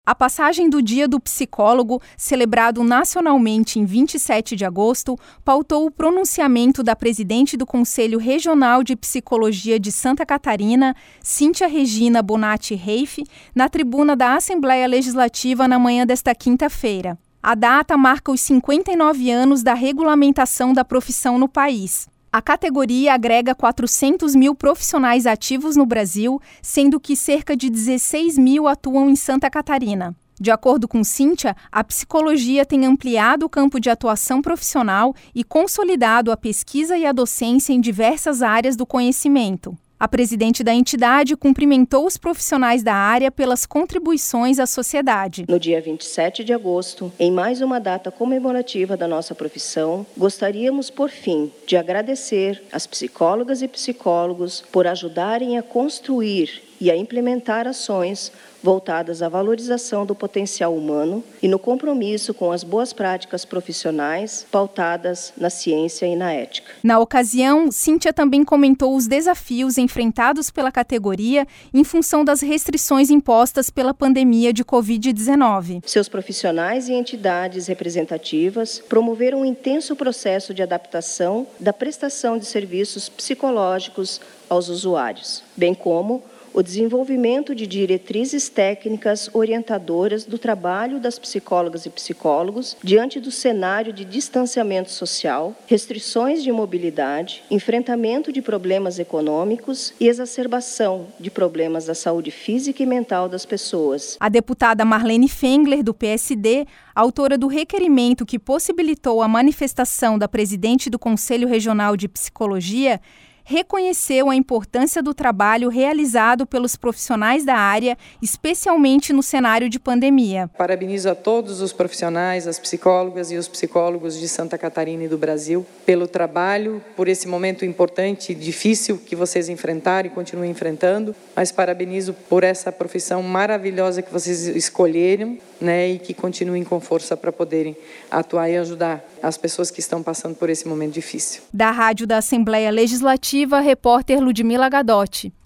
A passagem do Dia do Psicólogo, celebrado nacionalmente em 27 de agosto, pautou o pronunciamento da presidente do Conselho Regional de Psicologia de Santa Catarina, Cíntia Regina Bonatti Reiff, na tribuna da Assembleia Legislativa na manhã desta quinta-feira. A data marca os 59 anos da regulamentação da profissão no país. A categoria agrega 400 mil profissionais ativos no Brasil, sendo que cerca de 16 mil atuam em Santa Catarina. De acordo com Cíntia, a psicologia tem ampliado o campo de atuação profissional e consolidado a pesquisa e a docência em diversas áreas do conhecimento. A presidente da entidade cumprimentou os profissionais da área pelas contribuições à sociedade. No dia 27 de agosto, em mais uma data comemorativa da nossa profissão, gostaríamos, por fim, de agradecer às psicólogas e psicólogos por ajudarem a construir e a implementar ações voltadas à valorização do potencial humano e no compromisso com as boas práticas profissionais pautadas na ciência e na ética. Na ocasião, Cíntia também comentou os desafios enfrentados pela categoria em função das restrições impostas pela pandemia de Covid-19. Seus profissionais e entidades representativas promoveram um intenso processo de adaptação da prestação de serviços psicológicos aos usuários, bem como o desenvolvimento de diretrizes técnicas orientadoras do trabalho das psicólogas e psicólogos diante do cenário de distanciamento social, restrições de mobilidade, enfrentamento de problemas econômicos e exacerbação de problemas da saúde física e mental das pessoas. A deputada Marlene Fengler, do PSD, autora do requerimento que possibilitou a manifestação da presidente do Conselho Regional de Psicologia, reconheceu a importância do trabalho realizado pelos profissionais da área, especialmente no cenário de pandemia. Parabenizo a todos os profissionais, as psicólogas e os psicólogos de Santa Catarina e do Brasil pelo trabalho, por esse momento importante e difícil que vocês enfrentaram e continuam enfrentando, mas parabenizo por essa profissão maravilhosa que vocês escolheram, e que continuem com força para poderem atuar e ajudar as pessoas que estão passando por esse momento difícil. Da Rádio da Assembleia Legislativa, repórter Ludmila Gadotti.